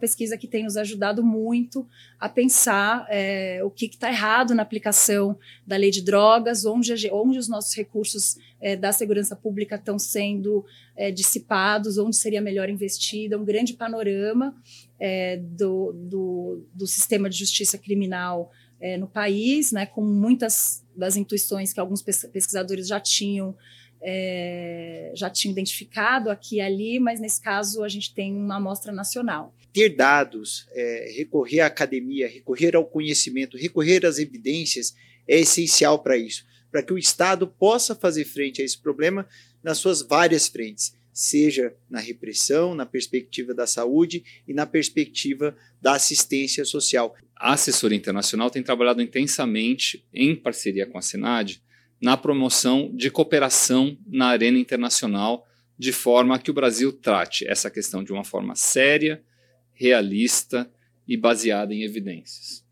pesquisa que tem nos ajudado muito a pensar o que está errado na aplicação da lei de drogas, onde os nossos recursos da segurança pública estão sendo dissipados, onde seria melhor investir. É um grande panorama do sistema de justiça criminal no país, né, com muitas das intuições que alguns pesquisadores já tinham identificado aqui e ali, mas nesse caso a gente tem uma amostra nacional. Ter dados, recorrer à academia, recorrer ao conhecimento, recorrer às evidências é essencial para isso, para que o Estado possa fazer frente a esse problema nas suas várias frentes, seja na repressão, na perspectiva da saúde e na perspectiva da assistência social. A assessoria internacional tem trabalhado intensamente, em parceria com a SENAD, na promoção de cooperação na arena internacional, de forma que o Brasil trate essa questão de uma forma séria, realista e baseada em evidências.